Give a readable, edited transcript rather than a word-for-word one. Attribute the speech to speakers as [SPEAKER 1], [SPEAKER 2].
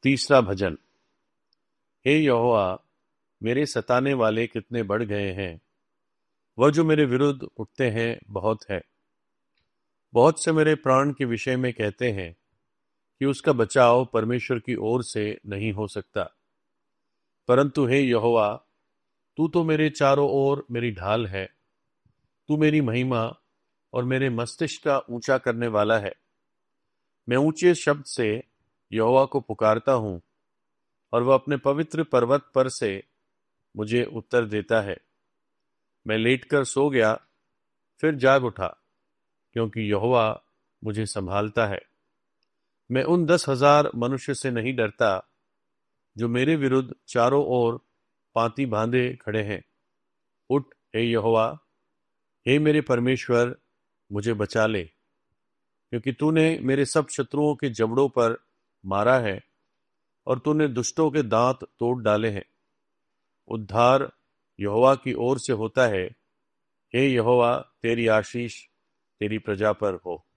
[SPEAKER 1] तीसरा भजन। हे यहोवा, मेरे सताने वाले कितने बढ़ गए हैं। वह जो मेरे विरुद्ध उठते हैं बहुत है। बहुत से मेरे प्राण के विषय में कहते हैं कि उसका बचाव परमेश्वर की ओर से नहीं हो सकता। परंतु हे यहोवा, तू तो मेरे चारों ओर मेरी ढाल है। तू मेरी महिमा और मेरे मस्तिष्क का ऊंचा करने वाला है। मैं ऊंचे शब्द से यहोवा को पुकारता हूँ और वह अपने पवित्र पर्वत पर से मुझे उत्तर देता है। मैं लेटकर सो गया, फिर जाग उठा, क्योंकि यहोवा मुझे संभालता है। मैं उन 10,000 मनुष्य से नहीं डरता जो मेरे विरुद्ध चारों ओर पांति बांधे खड़े हैं। उठ हे यहोवा, हे मेरे परमेश्वर, मुझे बचा ले, क्योंकि तूने मेरे सब शत्रुओं के जबड़ों पर मारा है और तूने दुष्टों के दांत तोड़ डाले हैं। उद्धार यहोवा की ओर से होता है। हे यहोवा, तेरी आशीष तेरी प्रजा पर हो।